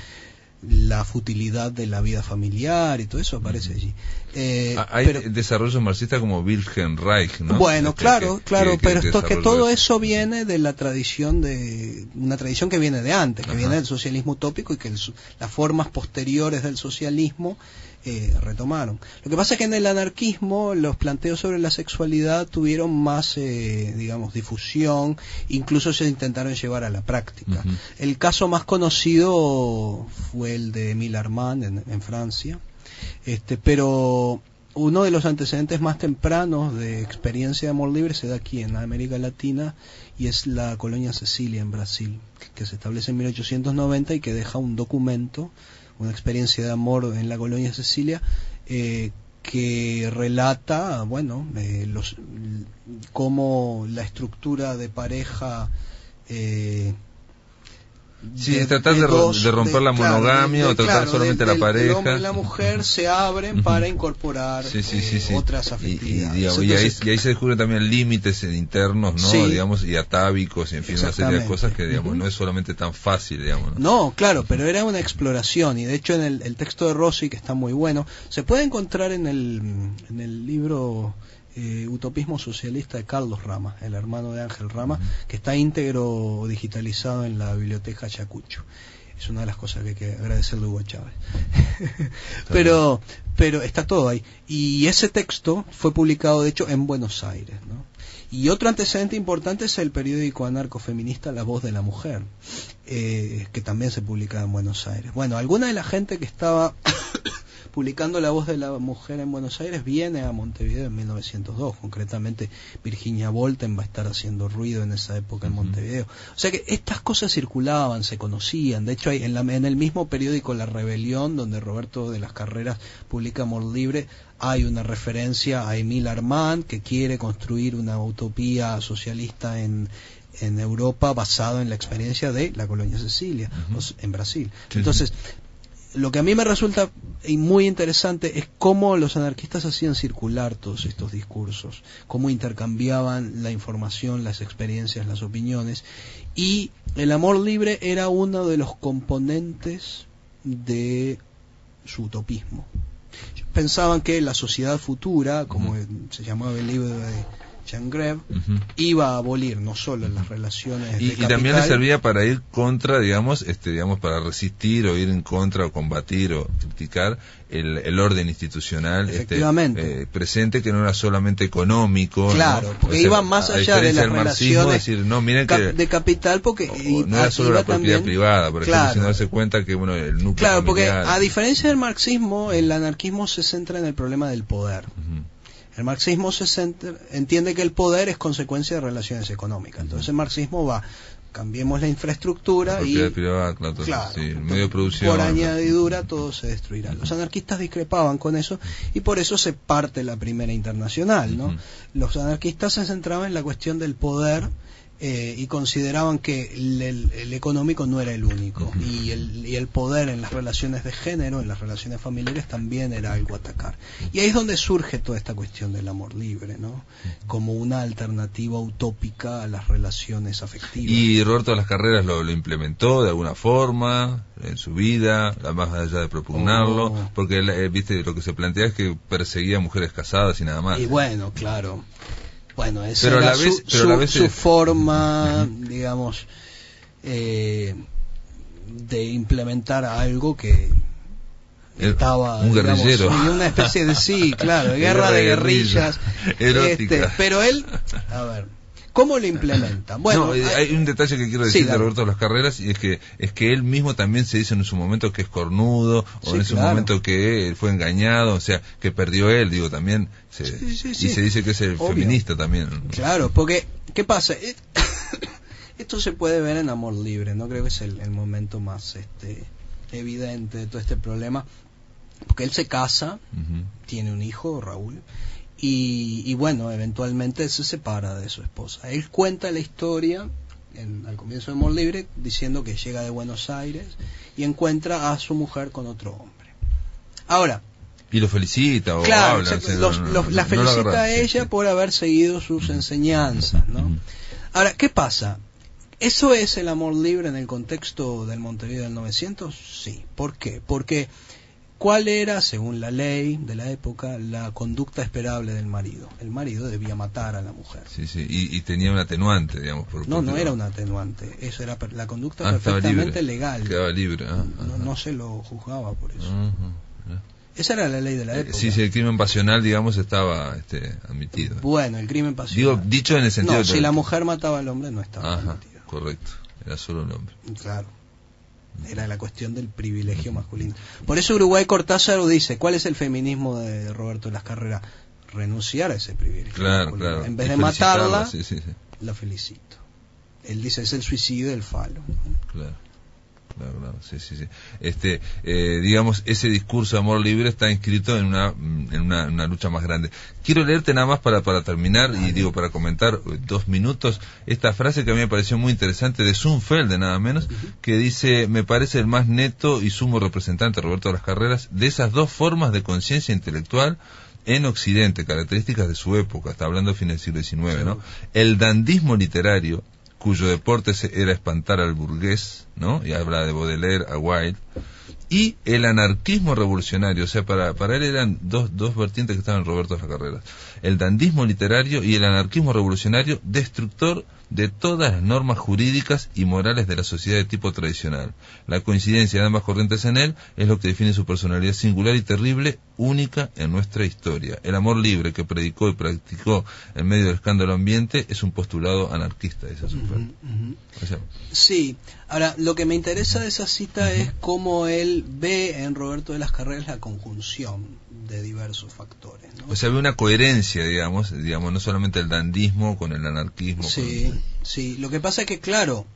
la futilidad de la vida familiar y todo eso aparece allí. Eh, Hay pero, desarrollos marxistas como Wilhelm Reich, ¿no? Bueno, este, claro, que, claro, que, pero que esto, que todo eso. eso viene de la tradición de una tradición que viene de antes, que Ajá. viene del socialismo utópico y que el, las formas posteriores del socialismo eh, retomaron. Lo que pasa es que en el anarquismo los planteos sobre la sexualidad tuvieron más, eh, digamos, difusión, incluso se intentaron llevar a la práctica. Uh-huh. El caso más conocido fue el de Émile Armand en, en Francia, este, pero uno de los antecedentes más tempranos de experiencia de amor libre se da aquí en América Latina y es la colonia Cecilia en Brasil, que, que se establece en mil ochocientos noventa y que deja un documento, una experiencia de amor en la colonia Cecilia, eh, que relata, bueno, eh, los, cómo la estructura de pareja eh, Sí, de, tratar de, de, dos, de romper de, la monogamia claro, de, o tratar claro, solamente de, la pareja. El hombre y la mujer se abren para incorporar sí, sí, sí, sí. Eh, otras afectividades. Y, y, digamos, Entonces, y, ahí, y ahí se descubren también límites internos, ¿no? Sí, digamos, y atávicos, y en fin, una serie de cosas que, digamos, uh-huh. no es solamente tan fácil, digamos. No, no claro, pero era una exploración, y de hecho en el, el texto de Rossi, que está muy bueno, se puede encontrar en el, en el libro... Eh, Utopismo Socialista de Carlos Rama, el hermano de Ángel Rama, uh-huh. que está íntegro digitalizado en la biblioteca Ayacucho. Es una de las cosas que hay que agradecerle a Hugo Chávez. pero, pero está todo ahí. Y ese texto fue publicado, de hecho, en Buenos Aires, ¿no? Y otro antecedente importante es el periódico anarcofeminista La Voz de la Mujer, eh, que también se publicaba en Buenos Aires. Bueno, alguna de la gente que estaba publicando La Voz de la Mujer en Buenos Aires viene a Montevideo en mil novecientos dos, concretamente Virginia Volten va a estar haciendo ruido en esa época en uh-huh. Montevideo. O sea que estas cosas circulaban, se conocían. De hecho, hay en, la, en el mismo periódico La Rebelión, donde Roberto de las Carreras publica Amor Libre, hay una referencia a Émile Armand, que quiere construir una utopía socialista en en Europa basado en la experiencia de la colonia Cecilia, uh-huh. en Brasil. Sí, Entonces, sí. lo que a mí me resulta muy interesante es cómo los anarquistas hacían circular todos estos discursos, cómo intercambiaban la información, las experiencias, las opiniones, y el amor libre era uno de los componentes de su utopismo. Pensaban que la sociedad futura, como uh-huh. se llamaba el libro de Chengreve, uh-huh. iba a abolir no solo las relaciones y, de capital, y también le servía para ir contra, digamos, este, digamos, para resistir o ir en contra o combatir o criticar el, el orden institucional este, eh, presente, que no era solamente económico, claro, ¿no? porque o sea, iba más allá de las relaciones decir, no, miren que, de capital, porque o, no era solo la propiedad también, privada, por claro, ejemplo, sino darse cuenta que bueno, el núcleo claro, familiar, porque a diferencia del marxismo, el anarquismo se centra en el problema del poder. uh-huh. El marxismo se centra, entiende que el poder es consecuencia de relaciones económicas. Entonces el marxismo va, cambiemos la infraestructura la y privada, claro, claro, sí, el medio de producción, por añadidura todo se destruirá. Los anarquistas discrepaban con eso y por eso se parte la primera internacional, ¿no? Uh-huh. Los anarquistas se centraban en la cuestión del poder eh, y consideraban que el, el, el económico no era el único, uh-huh. y, el, y el poder en las relaciones de género, en las relaciones familiares también era algo a atacar. Y ahí es donde surge toda esta cuestión del amor libre, ¿no? Como una alternativa utópica a las relaciones afectivas. Y Roberto de las Carreras lo, lo implementó de alguna forma en su vida, más allá de propugnarlo, oh. porque eh, viste, lo que se plantea es que perseguía a mujeres casadas y nada más. Y bueno, claro. Bueno, esa pero era a la vez, su, pero a la vez su, su es... forma, digamos, eh, de implementar algo que El, estaba, un digamos, guerrillero. en una especie de, sí, claro, de guerra de guerrillas. Erótica. Este, pero él, a ver, ¿cómo lo implementa? Bueno, no, hay, hay un detalle que quiero decir sí, de Roberto de las Carreras, y es que es que él mismo también se dice en su momento que es cornudo, o sí, en su claro. momento que él fue engañado, o sea, que perdió él, digo, también se, sí, sí, sí. y se dice que es el Obvio. feminista también. Claro, porque, ¿qué pasa? Esto se puede ver en Amor Libre, no creo que es el, el momento más este evidente de todo este problema, porque él se casa, uh-huh. tiene un hijo, Raúl, Y, y bueno, eventualmente se separa de su esposa. Él cuenta la historia en, al comienzo de Amor Libre diciendo que llega de Buenos Aires y encuentra a su mujer con otro hombre. Ahora, y lo felicita o claro, habla, se, no, los, no, los, no, la no felicita a ella sí, por haber seguido sus enseñanzas, ¿no? Uh-huh. Ahora, ¿qué pasa? ¿Eso es el amor libre en el contexto del Montevideo del novecientos? Sí. ¿Por qué? Porque ¿cuál era, según la ley de la época, la conducta esperable del marido? El marido debía matar a la mujer. Sí, sí, y, y tenía un atenuante, digamos. Por, no, por no era un atenuante. Eso era per, la conducta ah, perfectamente legal. Quedaba libre. Ah, no, no se lo juzgaba por eso. Uh-huh. Esa era la ley de la época. Sí, sí, el crimen pasional, digamos, estaba este, admitido. Bueno, el crimen pasional. Digo, dicho en el sentido... No, de si la mujer mataba al hombre no estaba Ajá, admitido. Correcto, era solo el hombre. Claro. Era la cuestión del privilegio masculino. Por eso Uruguay Cortázar dice, ¿cuál es el feminismo de Roberto de las Carreras? Renunciar a ese privilegio claro, masculino. Claro. En vez de matarla, sí, sí, sí. la felicito. Él dice, es el suicidio del falo. Claro. Claro, claro, sí, sí, sí. Este, eh, digamos, ese discurso de amor libre está inscrito en una, en una, una lucha más grande. Quiero leerte nada más para, para terminar, y digo, para comentar dos minutos, esta frase que a mí me pareció muy interesante de Zunfelde, nada menos, que dice, me parece el más neto y sumo representante, Roberto de las Carreras, de esas dos formas de conciencia intelectual en Occidente, características de su época, está hablando de fines del siglo diecinueve, ¿no? El dandismo literario, cuyo deporte era espantar al burgués, ¿no? Y habla de Baudelaire, a Wilde, y el anarquismo revolucionario, o sea, para, para él eran dos, dos vertientes que estaban en Roberto de las Carreras, el dandismo literario y el anarquismo revolucionario, destructor de todas las normas jurídicas y morales de la sociedad de tipo tradicional. La coincidencia de ambas corrientes en él es lo que define su personalidad singular y terrible, única en nuestra historia. El amor libre que predicó y practicó en medio del escándalo ambiente es un postulado anarquista, dice su uh-huh, uh-huh. O sea, sí, ahora lo que me interesa de esa cita uh-huh. es cómo él ve en Roberto de las Carreras la conjunción de diversos factores, ¿no? O sea, ve una coherencia, digamos, digamos, no solamente el dandismo con el anarquismo. Sí, con... sí. Lo que pasa es que, claro,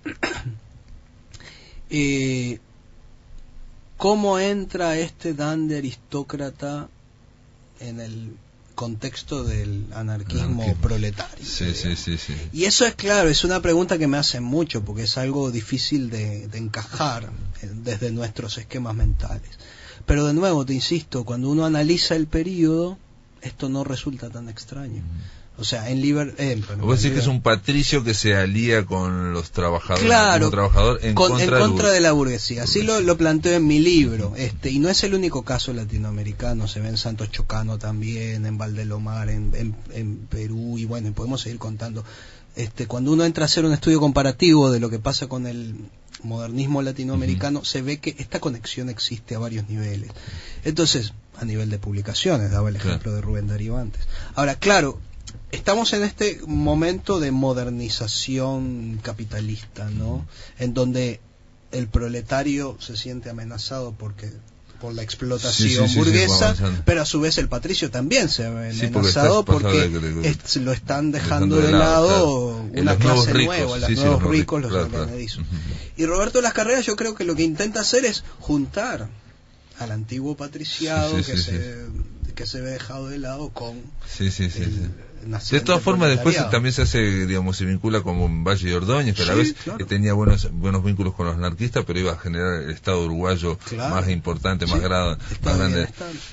eh, cómo entra este dandy aristócrata en el contexto del anarquismo, anarquismo. proletario. Sí, sí, sí, sí. Y eso es claro, es una pregunta que me hacen mucho, porque es algo difícil de, de encajar desde nuestros esquemas mentales. Pero de nuevo, te insisto, cuando uno analiza el periodo, esto no resulta tan extraño. O sea, en Liber... Eh, bueno, vos decís que es un patricio que se alía con los trabajadores, claro, como trabajador en con, contra, en de, contra de la burguesía. Así lo, lo planteo en mi libro. Uh-huh. este Y no es el único caso latinoamericano. Se ve en Santos Chocano también, en Valdelomar, en, en, en Perú, y bueno, podemos seguir contando. Este, cuando uno entra a hacer un estudio comparativo de lo que pasa con el modernismo latinoamericano, uh-huh, se ve que esta conexión existe a varios niveles. Entonces, a nivel de publicaciones, daba el ejemplo claro. de Rubén Darío antes. Ahora, claro, estamos en este momento de modernización capitalista, ¿no? En donde el proletario se siente amenazado porque por la explotación sí, sí, burguesa, sí, sí, pero a su vez el patricio también se ve amenazado sí, porque, porque de, de, de, es, lo están dejando, dejando de lado, claro, una clase nueva, los sí, nuevos sí, ricos, los claro, añadizos. Claro. Uh-huh. Y Roberto Las Carreras yo creo que lo que intenta hacer es juntar al antiguo patriciado sí, sí, que, sí, se, sí. que se ve dejado de lado con sí, sí, sí, el, sí. De todas formas después también se hace, digamos, se vincula con Valle de Ordóñez, que a la sí, vez claro. que tenía buenos buenos vínculos con los anarquistas, pero iba a generar el Estado uruguayo claro. más importante, sí, más, grado, más grande.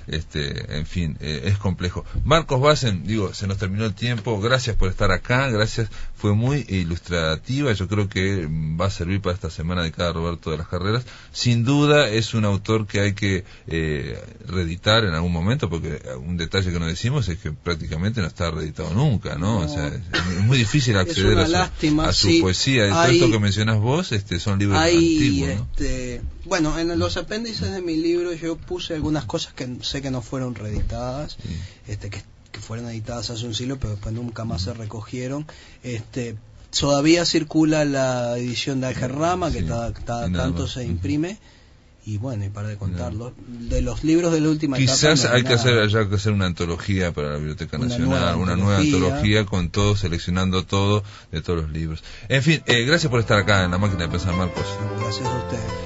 Este, en fin, eh, es complejo. Marcos Bassen, digo, se nos terminó el tiempo. Gracias por estar acá, gracias. Fue muy ilustrativa. Yo creo que va a servir para esta semana de cada Roberto de las Carreras. Sin duda es un autor que hay que eh, reeditar en algún momento, porque un detalle que no decimos es que prácticamente no está reeditado nunca, ¿no? no. O sea, es muy difícil acceder a su, lástima, a su sí. poesía. Y todo esto que mencionas vos este, son libros hay, antiguos, ¿no? Este, bueno, en los apéndices de mi libro yo puse algunas cosas que sé que no fueron reeditadas, sí. este, que, que fueron editadas hace un siglo, pero después nunca más uh-huh. se recogieron. Este, todavía circula la edición de Algerrama, que sí. ta, ta, tanto más. se imprime. Uh-huh. Y bueno, y para de contarlo, no. de los libros de la última quizás etapa, no hay que hacer haya que hacer una antología para la Biblioteca una Nacional, nueva una nueva antología con todo, seleccionando todo de todos los libros. En fin, eh, gracias por estar acá en La Máquina de Pensar, Marcos. Gracias a ustedes.